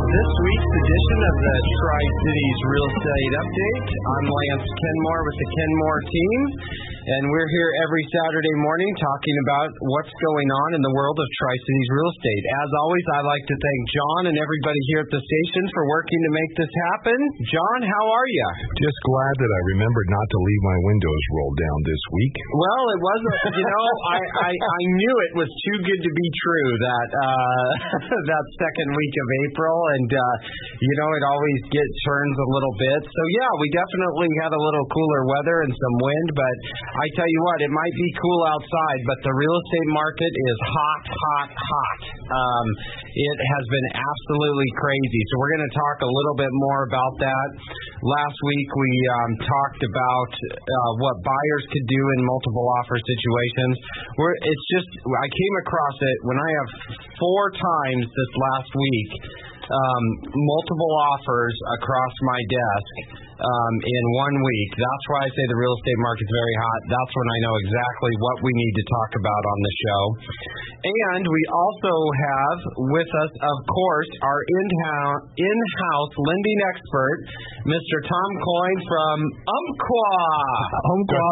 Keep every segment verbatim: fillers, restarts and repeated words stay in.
this week's edition of the Tri-Cities Real Estate Update. I'm Lance Kenmore with the Kenmore team, and we're here every Saturday morning talking about what's going on in the world of Tri-Cities Real Estate. As always, I'd like to thank John and everybody here at the station for working to make this happen. John, how are you? Just glad that I remembered not to leave my windows rolled down this week. Well, it wasn't, you know, I, I, I knew it was too good to be true that uh, that second week of April, and uh, you know, it always gets turns a little bit. So yeah, we definitely had a little cooler weather and some wind, but I tell you what, it might be cool outside, but the real estate market is hot, hot, hot. Um, it has been absolutely crazy. So we're going to talk a little bit more about that. Last week we um, talked about uh, what buyers could do in multiple offer situations. Where it's just, I came across it when I have four times this last week, um, multiple offers across my desk um, in one week. That's why I say the real estate market's very hot. That's when I know exactly what we need to talk about on the show. And we also have with us, of course, our in-house, in-house lending expert, Mister Tom Coyne from Umpqua. Umpqua.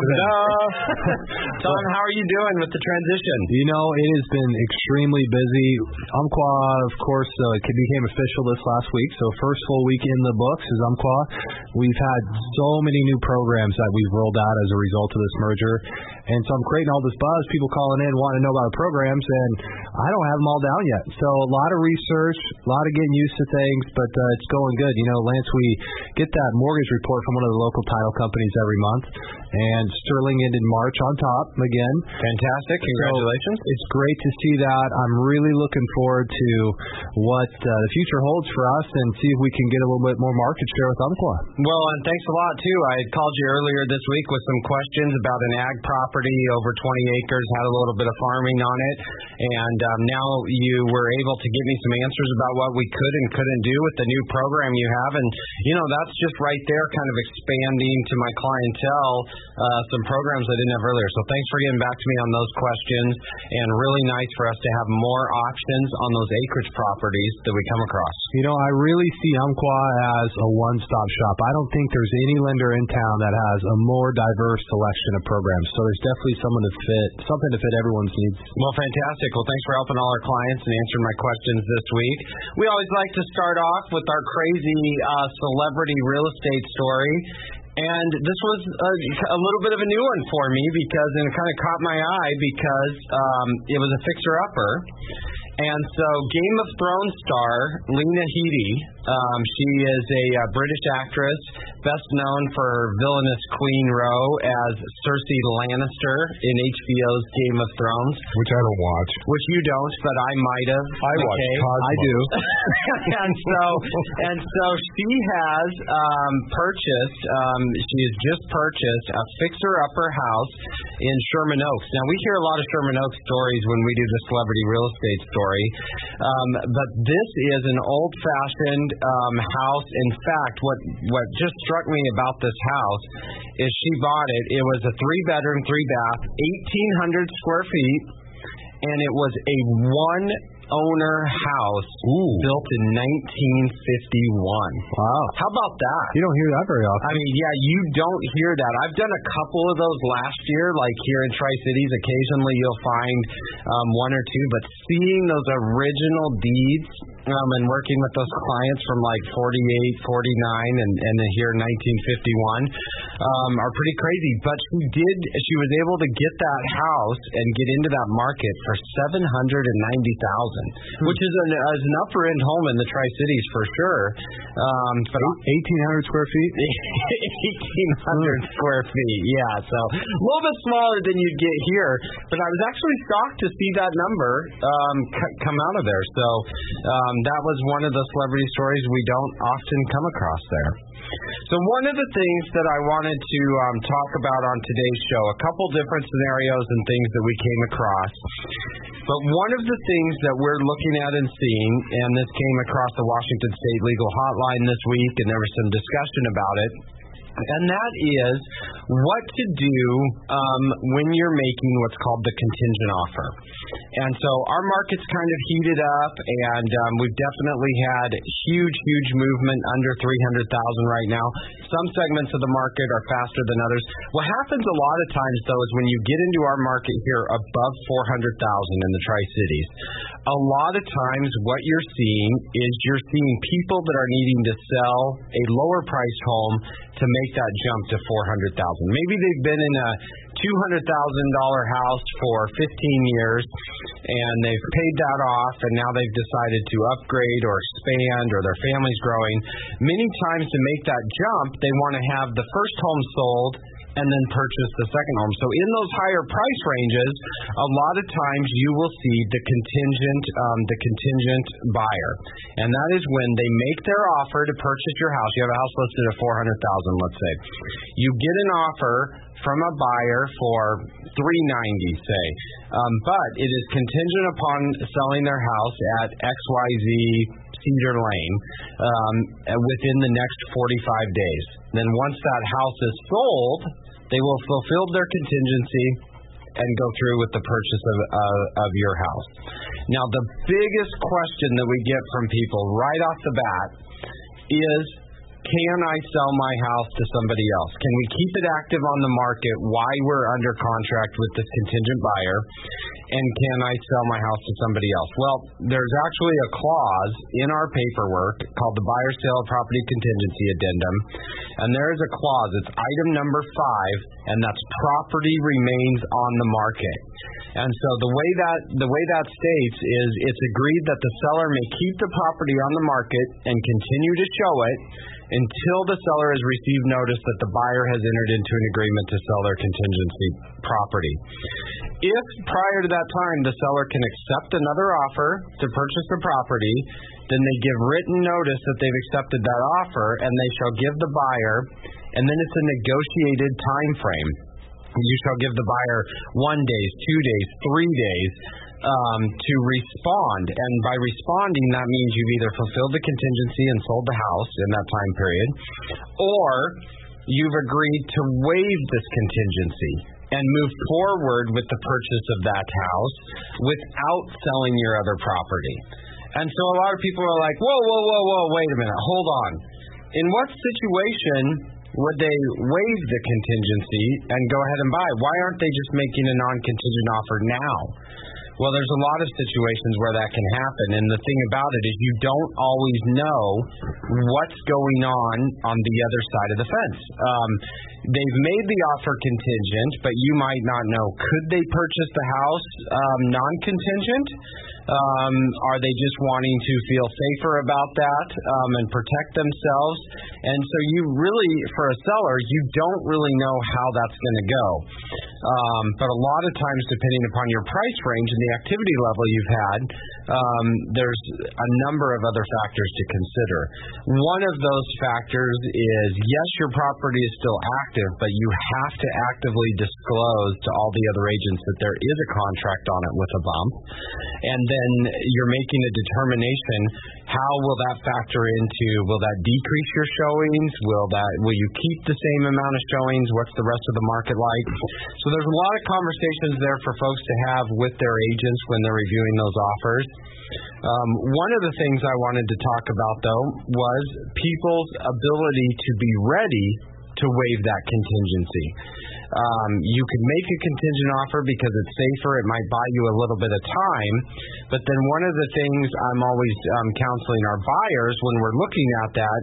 Tom, how are you doing with the transition? You know, it has been extremely busy. Umpqua, of course, uh, became official this last week, so first full week in the books is Umpqua. We've had so many new programs that we've rolled out as a result of this merger, and so I'm creating all this buzz, people calling in wanting to know about the programs, and I don't have them all down yet. So a lot of research, a lot of getting used to things, but uh, it's going good. You know, Lance, we get that mortgage report from one of the local title companies every month, and Sterling ended March on top again. Fantastic. Congratulations. So it's great to see that. I'm really looking forward to what uh, the future holds for us and see if we can get a little bit more market share with Umpqua. Well, and thanks a lot, too. I had called you earlier this week with some questions about an ag property over twenty acres, had a little bit of farming on it, and um, now you were able to give me some answers about what we could and couldn't do with the new program you have, and, you know, that's just right there kind of expanding to my clientele uh, some programs I didn't have earlier. So thanks for getting back to me on those questions, and really nice for us to have more options on those acreage properties that we come across. You know, I really see Umpqua as a one-stop shop. I don't think there's any lender in town that has a more diverse selection of programs. So there's definitely someone to fit, something to fit everyone's needs. Well, fantastic. Well, thanks for helping all our clients and answering my questions this week. We always like to start off with our crazy uh, celebrity real estate story. And this was a, a little bit of a new one for me because and it kind of caught my eye because um, it was a fixer-upper. And so Game of Thrones star Lena Headey, um, she is a uh, British actress, best known for her villainous Queen Rowe as Cersei Lannister in H B O's Game of Thrones. Which I don't watch. Which you don't, but I might have. I okay. watch Cosmos. I do. and so and so she has um, purchased, um, she has just purchased a fixer-upper house in Sherman Oaks. Now, we hear a lot of Sherman Oaks stories when we do the celebrity real estate story. Um, but this is an old-fashioned um, house. In fact, what what just struck me about this house is she bought it. It was a three-bedroom, three-bath, eighteen hundred square feet, and it was a one-owner house Ooh. built in nineteen fifty-one. Wow. How about that? You don't hear that very often. I mean, yeah, you don't hear that. I've done a couple of those last year, like here in Tri-Cities. Occasionally you'll find um, one or two, but seeing those original deeds um, and working with those clients from like forty-eight, forty-nine, and, and then here in nineteen fifty-one um, are pretty crazy. But she did, she was able to get that house and get into that market for seven hundred ninety thousand dollars, which is an, is an upper end home in the Tri-Cities for sure. Um, but eighteen hundred square feet? eighteen hundred square feet, yeah. So a little bit smaller than you'd get here. But I was actually shocked to see that number um, c- come out of there. So um, that was one of the celebrity stories we don't often come across there. So one of the things that I wanted to um, talk about on today's show, a couple different scenarios and things that we came across. But one of the things that we're looking at and seeing, and this came across the Washington State Legal Hotline this week, and there was some discussion about it, and that is what to do um, when you're making what's called the contingent offer. And so our market's kind of heated up, and um, we've definitely had huge, huge movement under three hundred thousand right now. Some segments of the market are faster than others. What happens a lot of times, though, is when you get into our market here above four hundred thousand in the Tri-Cities, a lot of times what you're seeing is you're seeing people that are needing to sell a lower priced home to make that jump to four hundred thousand. Maybe they've been in a two hundred thousand dollars house for fifteen years, and they've paid that off, and now they've decided to upgrade or expand, or their family's growing. Many times to make that jump, they want to have the first home sold and then purchase the second home. So in those higher price ranges, a lot of times you will see the contingent, um, the contingent buyer, and that is when they make their offer to purchase your house. You have a house listed at four hundred thousand dollars, let's say. You get an offer from a buyer for three ninety, say, um, but it is contingent upon selling their house at X Y Z Cedar Lane um, within the next forty-five days. Then once that house is sold, they will fulfill their contingency and go through with the purchase of, uh, of your house. Now, the biggest question that we get from people right off the bat is, can I sell my house to somebody else? Can we keep it active on the market while we're under contract with this contingent buyer? And can I sell my house to somebody else? Well, there's actually a clause in our paperwork called the Buyer Sale Property Contingency Addendum. And there is a clause, it's item number five, and that's property remains on the market. And so the way that the way that states is it's agreed that the seller may keep the property on the market and continue to show it until the seller has received notice that the buyer has entered into an agreement to sell their contingency property. If prior to that time the seller can accept another offer to purchase the property, then they give written notice that they've accepted that offer, and they shall give the buyer, and then it's a negotiated time frame. You shall give the buyer one day, two days, three days um, to respond. And by responding, that means you've either fulfilled the contingency and sold the house in that time period, or you've agreed to waive this contingency and move forward with the purchase of that house without selling your other property. And so a lot of people are like, whoa, whoa, whoa, whoa, wait a minute, hold on. In what situation would they waive the contingency and go ahead and buy? Why aren't they just making a non-contingent offer now? Well, there's a lot of situations where that can happen, and the thing about it is you don't always know what's going on on the other side of the fence. Um, they've made the offer contingent, but you might not know. Could they purchase the house um, non-contingent? Um, are they just wanting to feel safer about that um, and protect themselves? And so you really, for a seller, you don't really know how that's going to go. Um, but a lot of times, depending upon your price range and the activity level you've had, um, there's a number of other factors to consider. One of those factors is, yes, your property is still active, but you have to actively disclose to all the other agents that there is a contract on it with a bump. And then you're making a determination, how will that factor into, will that decrease your showings? Will that, will you keep the same amount of showings? What's the rest of the market like? So there's a lot of conversations there for folks to have with their agents when they're reviewing those offers. Um, one of the things I wanted to talk about, though, was people's ability to be ready to waive that contingency. Um, you could make a contingent offer because it's safer. It might buy you a little bit of time. But then one of the things I'm always um, counseling our buyers when we're looking at that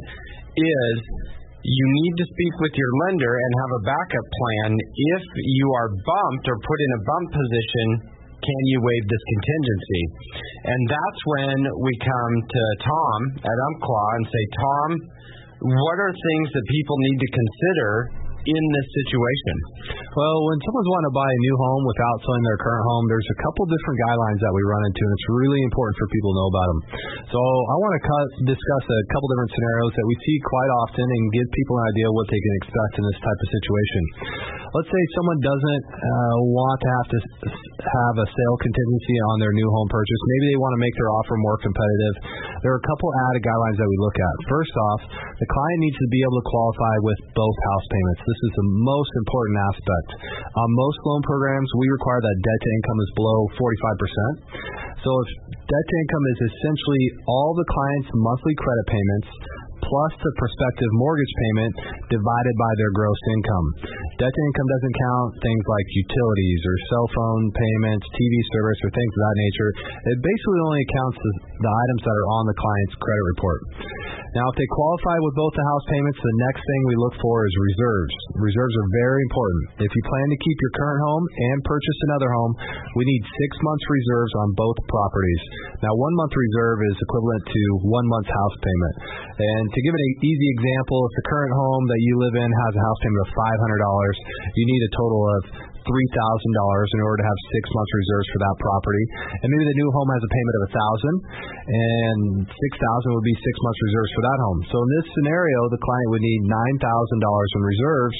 is you need to speak with your lender and have a backup plan. If you are bumped or put in a bump position, can you waive this contingency? And that's when we come to Tom at Umpqua and say, Tom, what are things that people need to consider in this situation? Well, when someone's wanting to buy a new home without selling their current home, there's a couple different guidelines that we run into, and it's really important for people to know about them. So I want to cut, discuss a couple different scenarios that we see quite often and give people an idea what they can expect in this type of situation. let's say someone doesn't uh, want to have to have a sale contingency on their new home purchase. Maybe they want to make their offer more competitive. There are a couple added guidelines that we look at. First off, the client needs to be able to qualify with both house payments. This is the most important aspect. On most loan programs, we require that debt to income is below forty-five percent. So if debt to income is essentially all the client's monthly credit payments plus the prospective mortgage payment divided by their gross income. Debt to income doesn't count things like utilities or cell phone payments, T V service, or things of that nature. It basically only counts the, the items that are on the client's credit report. Now, if they qualify with both the house payments, the next thing we look for is reserves. Reserves are very important. If you plan to keep your current home and purchase another home, we need six months reserves on both properties. Now, one month reserve is equivalent to one month's house payment. And to give it an easy example, if the current home that you live in has a house payment of five hundred dollars, you need a total of three thousand dollars in order to have six months reserves for that property. And maybe the new home has a payment of one thousand dollars, and six thousand dollars would be six months reserves for that home. So in this scenario, the client would need nine thousand dollars in reserves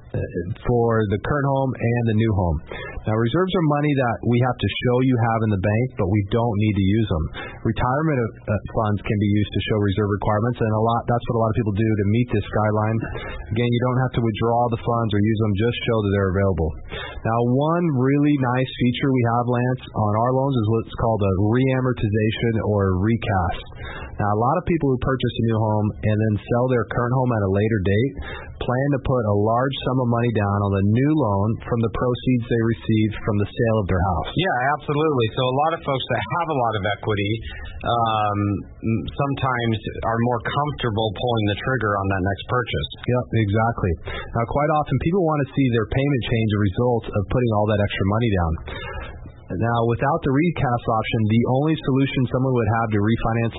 for the current home and the new home. Now, reserves are money that we have to show you have in the bank, but we don't need to use them. Retirement uh, funds can be used to show reserve requirements, and a lot that's what a lot of people do to meet this guideline. Again, you don't have to withdraw the funds or use them, just show that they're available. Now, one really nice feature we have, Lance, on our loans is what's called a reamortization or recast. Now, a lot of people who purchase a new home and then sell their current home at a later date plan to put a large sum of money down on the new loan from the proceeds they received from the sale of their house. Yeah, absolutely. So a lot of folks that have a lot of equity um, sometimes are more comfortable pulling the trigger on that next purchase. Yep, exactly. Now, quite often people want to see their payment change a result of putting all that extra money down. Now, without the recast option, the only solution someone would have to refinance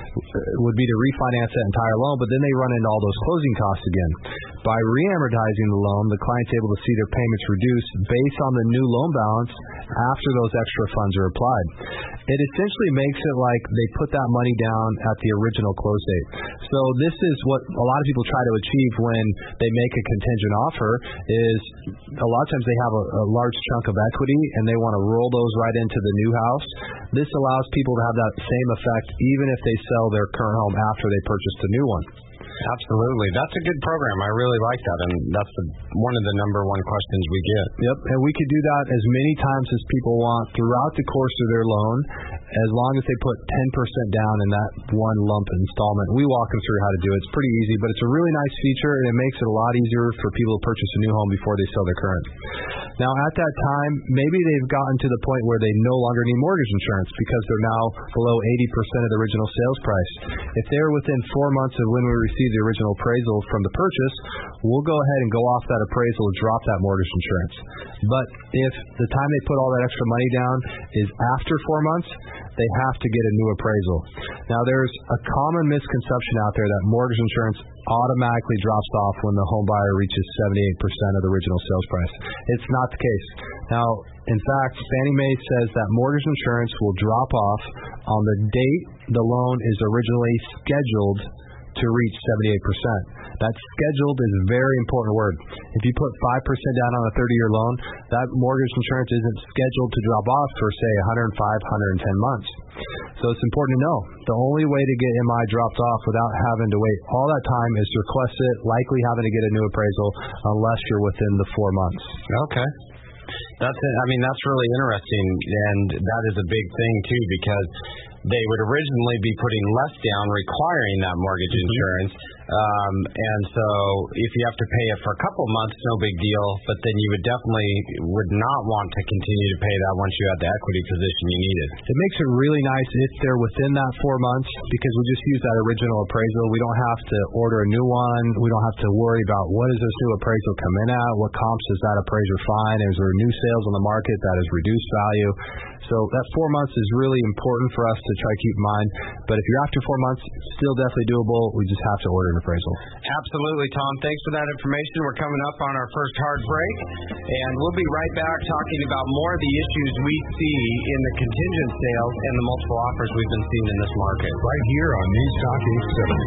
would be to refinance that entire loan, but then they run into all those closing costs again. By reamortizing the loan, the client's able to see their payments reduced based on the new loan balance after those extra funds are applied. It essentially makes it like they put that money down at the original close date. So this is what a lot of people try to achieve when they make a contingent offer, is a lot of times they have a, a large chunk of equity and they want to roll those right into the new house. This allows people to have that same effect even if they sell their current home after they purchase the new one. Absolutely. That's a good program. I really like that, and that's the, one of the number one questions we get. Yep, and we could do that as many times as people want throughout the course of their loan, as long as they put ten percent down in that one lump installment. We walk them through how to do it. It's pretty easy, but it's a really nice feature, and it makes it a lot easier for people to purchase a new home before they sell their current. Now, at that time, maybe they've gotten to the point where they no longer need mortgage insurance because they're now below eighty percent of the original sales price. If they're within four months of when we receive the original appraisal from the purchase, we'll go ahead and go off that appraisal and drop that mortgage insurance. But if the time they put all that extra money down is after four months, they have to get a new appraisal. Now, there's a common misconception out there that mortgage insurance automatically drops off when the home buyer reaches seventy-eight percent of the original sales price. It's not the case. Now, in fact, Fannie Mae says that mortgage insurance will drop off on the date the loan is originally scheduled to reach seventy-eight percent. That scheduled is a very important word. If you put five percent down on a thirty-year loan, that mortgage insurance isn't scheduled to drop off for, say, one hundred five, one hundred ten months. So it's important to know. The only way to get M I dropped off without having to wait all that time is to request it, likely having to get a new appraisal, unless you're within the four months. Okay. That's it. I mean, that's really interesting, and that is a big thing, too, because they would originally be putting less down, requiring that mortgage insurance. Um, and so if you have to pay it for a couple months, no big deal, but then you would definitely would not want to continue to pay that once you had the equity position you needed. It makes it really nice if they're within that four months because we just use that original appraisal. We don't have to order a new one. We don't have to worry about what does this new appraisal come in at, what comps does that appraiser find, is there new sales on the market that has reduced value. So that four months is really important for us to try to keep in mind. But if you're after four months, still definitely doable. We just have to order an appraisal. Absolutely, Tom. Thanks for that information. We're coming up on our first hard break, and we'll be right back talking about more of the issues we see in the contingent sales and the multiple offers we've been seeing in this market. Right here on News Talk eight seventy.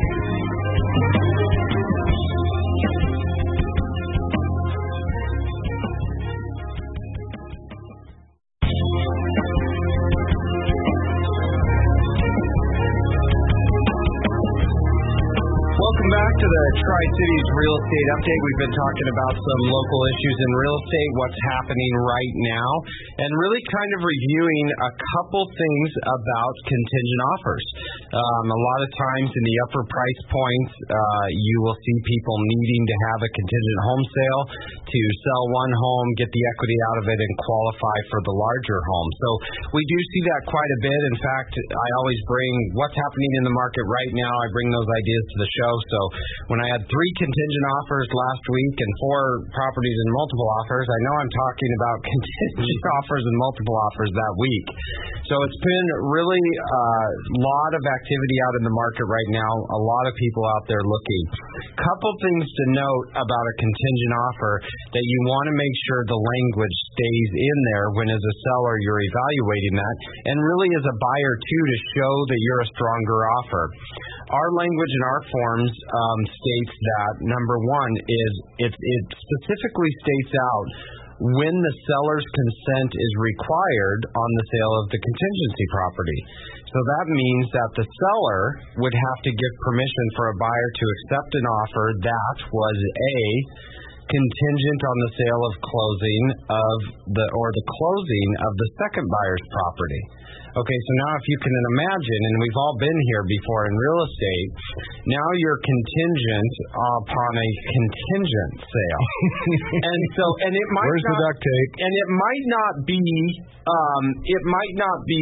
to the Tri-Cities Real Estate Update. We've been talking about some local issues in real estate, what's happening right now, and really kind of reviewing a couple things about contingent offers. Um, a lot of times in the upper price points, uh, you will see people needing to have a contingent home sale to sell one home, get the equity out of it, and qualify for the larger home. So we do see that quite a bit. In fact, I always bring what's happening in the market right now. I bring those ideas to the show. So when I had three contingent offers last week and four properties and multiple offers, I know I'm talking about contingent offers and multiple offers that week. So it's been really a uh, lot of activity out in the market right now, a lot of people out there looking. Couple things to note about a contingent offer that you want to make sure the language stays in there when as a seller you're evaluating that, and really as a buyer too, to show that you're a stronger offer. Our language in our forms um, states that, number one, is it, it specifically states out when the seller's consent is required on the sale of the contingency property. So that means that the seller would have to give permission for a buyer to accept an offer that was A, contingent on the sale of closing of the or the closing of the second buyer's property. Okay, so now if you can imagine, and we've all been here before in real estate, now you're contingent upon a contingent sale. and so, and it might Where's not, the duct tape? And it might not be, um, it might not be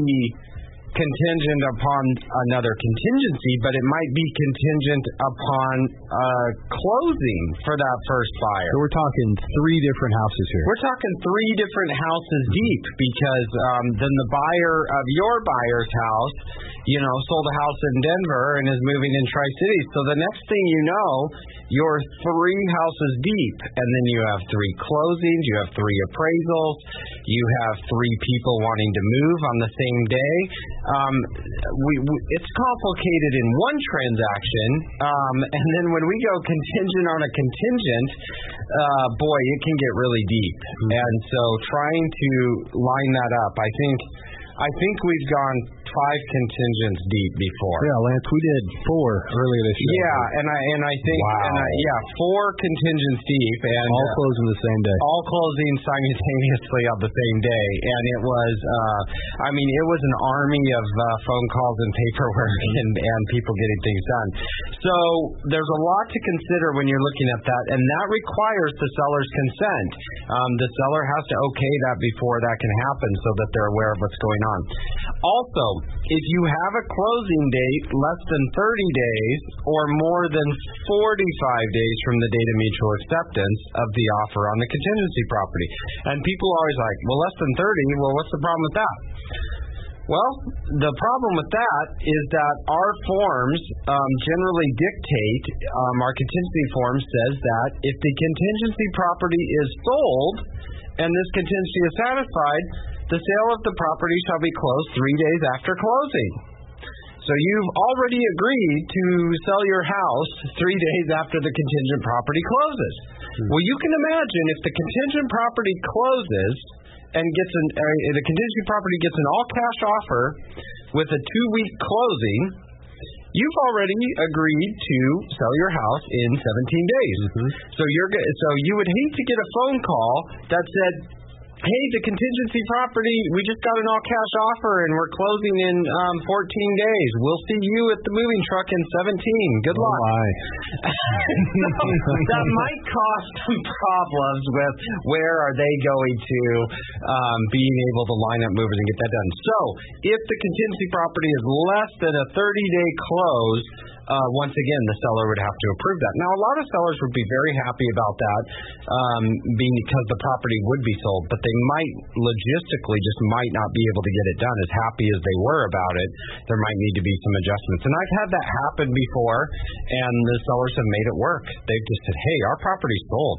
contingent upon another contingency, but it might be contingent upon uh, closing for that first buyer. So we're talking three different houses here. We're talking three different houses deep, because um, then the buyer of your buyer's house, you know, sold a house in Denver and is moving in Tri-Cities. So the next thing you know, you're three houses deep, and then you have three closings, you have three appraisals, you have three people wanting to move on the same day. Um, we, we, it's complicated in one transaction, um, and then when we go contingent on a contingent, uh, boy, it can get really deep. Mm-hmm. And so trying to line that up, I think, I think we've gone five contingents deep before. Yeah, Lance, we did four earlier this year. Yeah, and I and I think wow. and I, yeah, four contingents deep, and all uh, closing the same day. All closing simultaneously on the same day, and it was, uh, I mean, it was an army of uh, phone calls and paperwork and, and people getting things done. So there's a lot to consider when you're looking at that, and that requires the seller's consent. Um, the seller has to okay that before that can happen, so that they're aware of what's going on. Also, if you have a closing date less than thirty days or more than forty-five days from the date of mutual acceptance of the offer on the contingency property, and people are always like, well, less than thirty, well, what's the problem with that? Well, the problem with that is that our forms um, generally dictate, um, our contingency form says that if the contingency property is sold and this contingency is satisfied, the sale of the property shall be closed three days after closing. So you've already agreed to sell your house three days after the contingent property closes. Hmm. Well, you can imagine if the contingent property closes and gets an, uh, the contingency property gets an all-cash offer with a two-week closing, you've already agreed to sell your house in seventeen days. Mm-hmm. So you're so you would hate to get a phone call that said, hey, the contingency property, we just got an all-cash offer and we're closing in um, fourteen days. We'll see you at the moving truck in seventeen. Good luck. Oh, my. So that might cause some problems with where are they going to um, being able to line up movers and get that done. So if the contingency property is less than a thirty-day close, uh, once again, the seller would have to approve that. Now, a lot of sellers would be very happy about that, um, being because the property would be sold, but they might logistically just might not be able to get it done as happy as they were about it. There might need to be some adjustments. And I've had that happen before, and the sellers have made it work. They've just said, hey, our property's sold.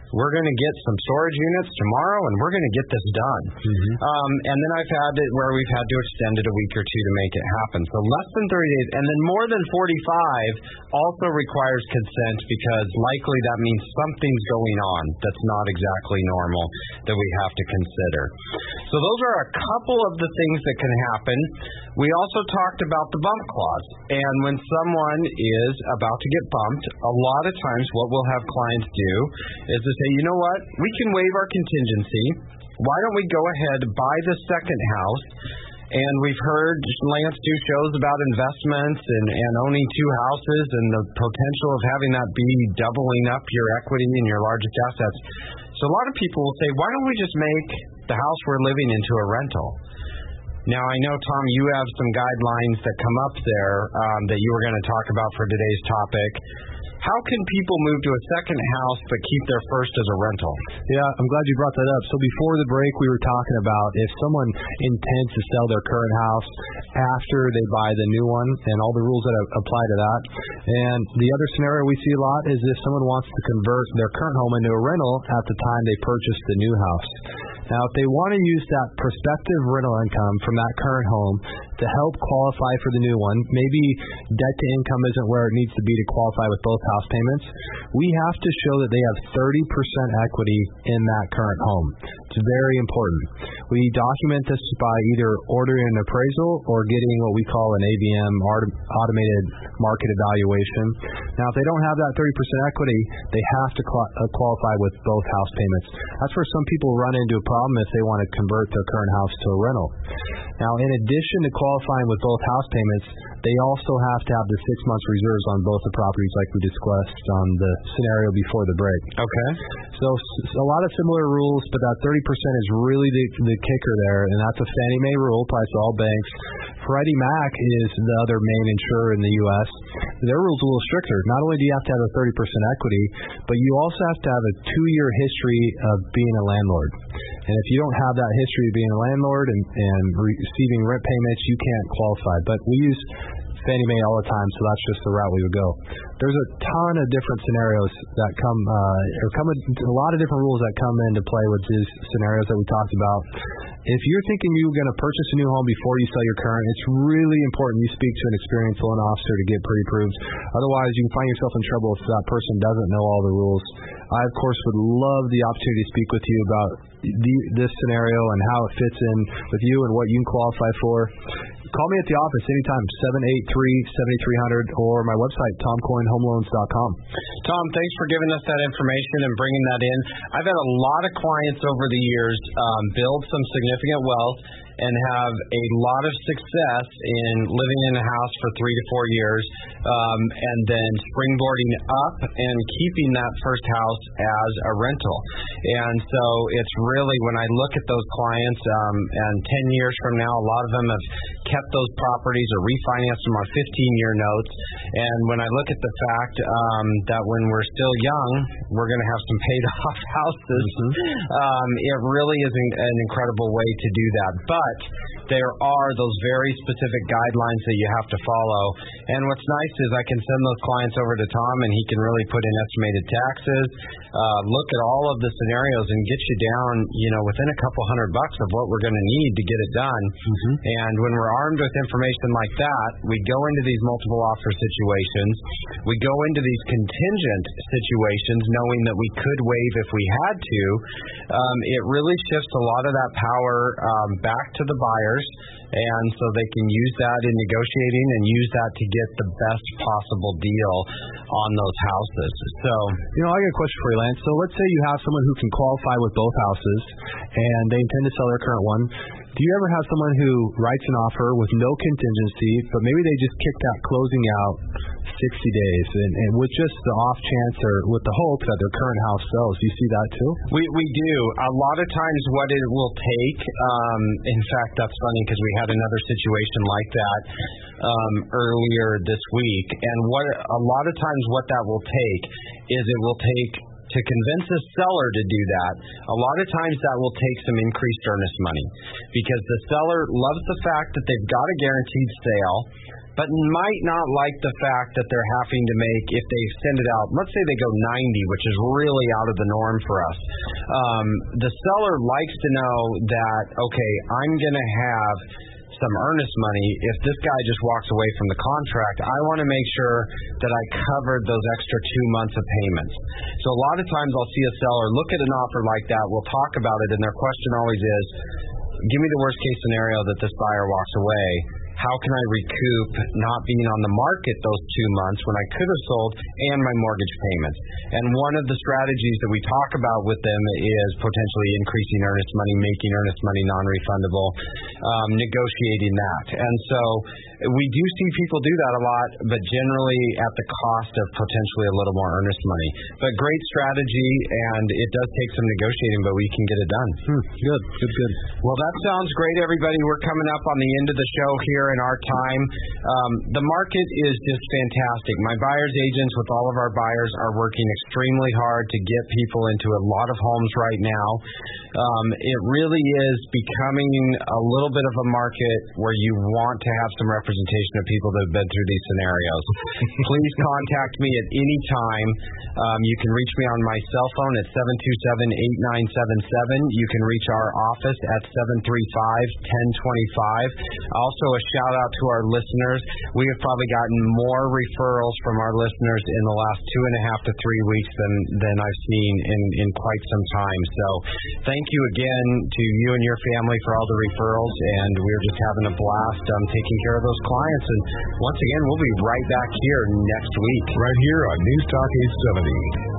we're going to get some storage units tomorrow, and we're going to get this done. Mm-hmm. Um, and then I've had it where we've had to extend it a week or two to make it happen. So less than thirty days, and then more than forty-five also requires consent because likely that means something's going on that's not exactly normal that we have to consider. So those are a couple of the things that can happen. We also talked about the bump clause, and when someone is about to get bumped, a lot of times what we'll have clients do is to say, you know what, we can waive our contingency. Why don't we go ahead, buy the second house? And we've heard Lance do shows about investments and, and owning two houses and the potential of having that be doubling up your equity and your largest assets. So a lot of people will say, why don't we just make the house we're living into a rental? Now, I know, Tom, you have some guidelines that come up there um, that you were going to talk about for today's topic. How can people move to a second house but keep their first as a rental? Yeah, I'm glad you brought that up. So before the break, we were talking about if someone intends to sell their current house after they buy the new one and all the rules that apply to that. And the other scenario we see a lot is if someone wants to convert their current home into a rental at the time they purchase the new house. Now, if they want to use that prospective rental income from that current home to help qualify for the new one, maybe debt to income isn't where it needs to be to qualify with both house payments, we have to show that they have thirty percent equity in that current home. It's very important. We document this by either ordering an appraisal or getting what we call an A V M, automated market evaluation. Now, if they don't have that thirty percent equity, they have to qualify with both house payments. That's where some people run into a problem if they want to convert their current house to a rental. Now, in addition to qualifying with both house payments, they also have to have the six months reserves on both the properties like we discussed on the scenario before the break. Okay. So, so a lot of similar rules, but that thirty percent is really the, the kicker there, and that's a Fannie Mae rule, applies to all banks. Freddie Mac is the other main insurer in the U S Their rule's a little stricter. Not only do you have to have a thirty percent equity, but you also have to have a two-year history of being a landlord. And if you don't have that history of being a landlord and, and receiving rent payments, you can't qualify. But we use Fannie Mae all the time, so that's just the route we would go. There's a ton of different scenarios that come, uh, or come, a lot of different rules that come into play with these scenarios that we talked about. If you're thinking you're going to purchase a new home before you sell your current, it's really important you speak to an experienced loan officer to get pre-approved. Otherwise, you can find yourself in trouble if that person doesn't know all the rules. I, of course, would love the opportunity to speak with you about the, this scenario and how it fits in with you and what you can qualify for. Call me at the office anytime, seven eight three, seven three zero zero, or my website, tom coyne home loans dot com. Tom, thanks for giving us that information and bringing that in. I've had a lot of clients over the years um, build some significant wealth and have a lot of success in living in a house for three to four years um, and then springboarding up and keeping that first house as a rental. And so it's really, when I look at those clients, um, and ten years from now, a lot of them have kept those properties or refinanced them on fifteen-year notes. And when I look at the fact um, that when we're still young, we're going to have some paid-off houses, mm-hmm. um, it really is an, an incredible way to do that. But there are those very specific guidelines that you have to follow. And what's nice is I can send those clients over to Tom, and he can really put in estimated taxes, uh, look at all of the scenarios, and get you down, you know, within a couple hundred bucks of what we're going to need to get it done. Mm-hmm. And when we're armed with information like that, we go into these multiple offer situations. We go into these contingent situations knowing that we could waive if we had to. Um, it really shifts a lot of that power um, back to the buyers, and so they can use that in negotiating and use that to get the best possible deal on those houses. So, you know, I got a question for you, Lance. So let's say you have someone who can qualify with both houses, and they intend to sell their current one. Do you ever have someone who writes an offer with no contingency, but maybe they just kick that closing out sixty days, and, and with just the off chance or with the hope that their current house sells? Do you see that too? We we do. A lot of times what it will take, um, in fact, that's funny because we had another situation like that um, earlier this week, and what a lot of times what that will take is it will take to convince a seller to do that, a lot of times that will take some increased earnest money because the seller loves the fact that they've got a guaranteed sale, but might not like the fact that they're having to make, if they extend it out, let's say they go ninety, which is really out of the norm for us. Um, the seller likes to know that, okay, I'm going to have some earnest money. If this guy just walks away from the contract, I want to make sure that I covered those extra two months of payments. So a lot of times I'll see a seller look at an offer like that, we'll talk about it, and their question always is, give me the worst case scenario that this buyer walks away. How can I recoup not being on the market those two months when I could have sold and my mortgage payments? And one of the strategies that we talk about with them is potentially increasing earnest money, making earnest money non-refundable, um, negotiating that. And so we do see people do that a lot, but generally at the cost of potentially a little more earnest money. But great strategy, and it does take some negotiating, but we can get it done. Hmm, good, good, good. Well, that sounds great, everybody. We're coming up on the end of the show here in our time. Um, the market is just fantastic. My buyer's agents with all of our buyers are working extremely hard to get people into a lot of homes right now. Um, it really is becoming a little bit of a market where you want to have some representation of people that have been through these scenarios. Please contact me at any time. Um, you can reach me on my cell phone at seven two seven, eight nine seven seven. You can reach our office at seven three five, one zero two five. Also, a shout out to our listeners. We have probably gotten more referrals from our listeners in the last two and a half to three weeks than, than I've seen in, in quite some time. So thank you again to you and your family for all the referrals, and we're just having a blast um, taking care of those clients. And once again, we'll be right back here next week. Right here on News Talk eight seventy.